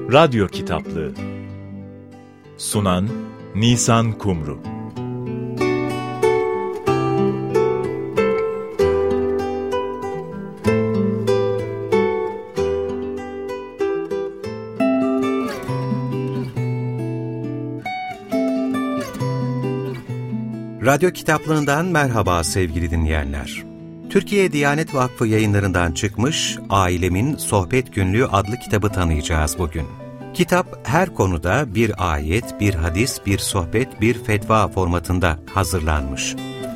Radyo Kitaplığı. Sunan Nisan Kumru. Radyo Kitaplığından merhaba sevgili dinleyenler. Türkiye Diyanet Vakfı yayınlarından çıkmış Ailemin Sohbet Günlüğü adlı kitabı tanıyacağız bugün. Kitap her konuda bir ayet, bir hadis, bir sohbet, bir fetva formatında hazırlanmış.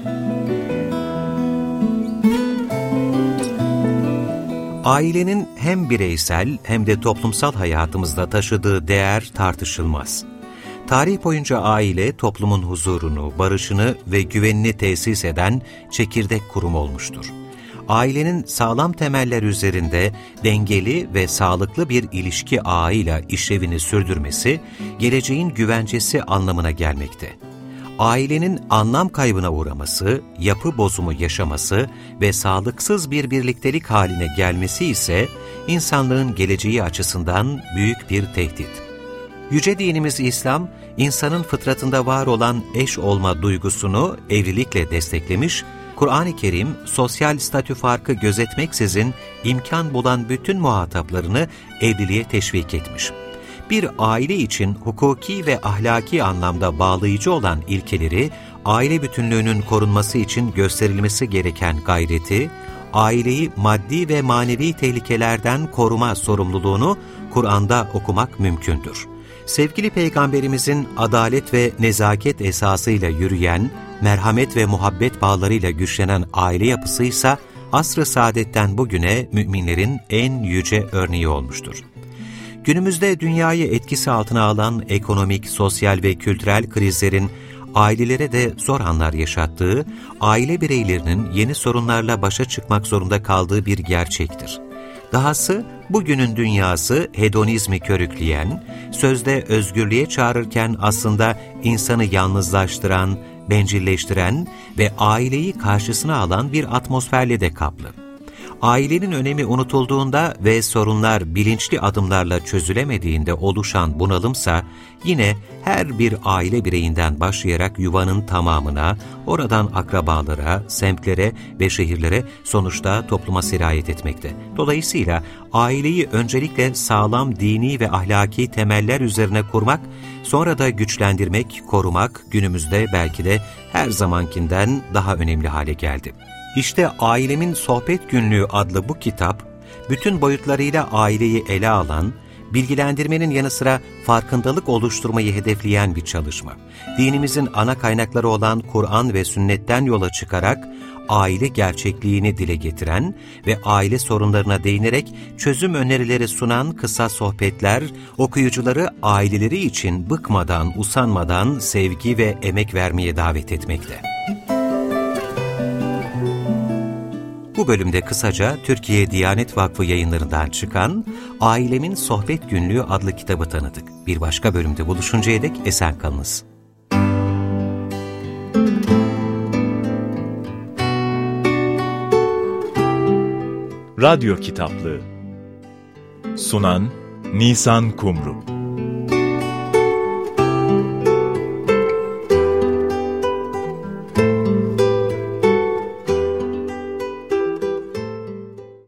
Ailenin hem bireysel hem de toplumsal hayatımızda taşıdığı değer tartışılmaz. Tarih boyunca aile, toplumun huzurunu, barışını ve güvenini tesis eden çekirdek kurum olmuştur. Ailenin sağlam temeller üzerinde dengeli ve sağlıklı bir ilişki ağıyla işlevini sürdürmesi, geleceğin güvencesi anlamına gelmekte. Ailenin anlam kaybına uğraması, yapı bozumu yaşaması ve sağlıksız bir birliktelik haline gelmesi ise insanlığın geleceği açısından büyük bir tehdit. Yüce dinimiz İslam, insanın fıtratında var olan eş olma duygusunu evlilikle desteklemiş, Kur'an-ı Kerim, sosyal statü farkı gözetmeksizin imkan bulan bütün muhataplarını evliliğe teşvik etmiş. Bir aile için hukuki ve ahlaki anlamda bağlayıcı olan ilkeleri, aile bütünlüğünün korunması için gösterilmesi gereken gayreti, aileyi maddi ve manevi tehlikelerden koruma sorumluluğunu Kur'an'da okumak mümkündür. Sevgili Peygamberimizin adalet ve nezaket esasıyla yürüyen, merhamet ve muhabbet bağlarıyla güçlenen aile yapısı ise asr-ı saadetten bugüne müminlerin en yüce örneği olmuştur. Günümüzde dünyayı etkisi altına alan ekonomik, sosyal ve kültürel krizlerin ailelere de zor anlar yaşattığı, aile bireylerinin yeni sorunlarla başa çıkmak zorunda kaldığı bir gerçektir. Dahası bugünün dünyası hedonizmi körükleyen, sözde özgürlüğe çağırırken aslında insanı yalnızlaştıran, bencilleştiren ve aileyi karşısına alan bir atmosferle de kaplı. Ailenin önemi unutulduğunda ve sorunlar bilinçli adımlarla çözülemediğinde oluşan bunalımsa yine her bir aile bireyinden başlayarak yuvanın tamamına, oradan akrabalara, semtlere ve şehirlere, sonuçta topluma sirayet etmekte. Dolayısıyla aileyi öncelikle sağlam dini ve ahlaki temeller üzerine kurmak, sonra da güçlendirmek, korumak günümüzde belki de her zamankinden daha önemli hale geldi. İşte Ailemin Sohbet Günlüğü adlı bu kitap, bütün boyutlarıyla aileyi ele alan, bilgilendirmenin yanı sıra farkındalık oluşturmayı hedefleyen bir çalışma. Dinimizin ana kaynakları olan Kur'an ve sünnetten yola çıkarak, aile gerçekliğini dile getiren ve aile sorunlarına değinerek çözüm önerileri sunan kısa sohbetler, okuyucuları aileleri için bıkmadan, usanmadan sevgi ve emek vermeye davet etmekte. Bu bölümde kısaca Türkiye Diyanet Vakfı yayınlarından çıkan Ailemin Sohbet Günlüğü adlı kitabı tanıdık. Bir başka bölümde buluşuncaya dek esen kalınız. Radyo Kitaplığı. Sunan Nisan Kumru.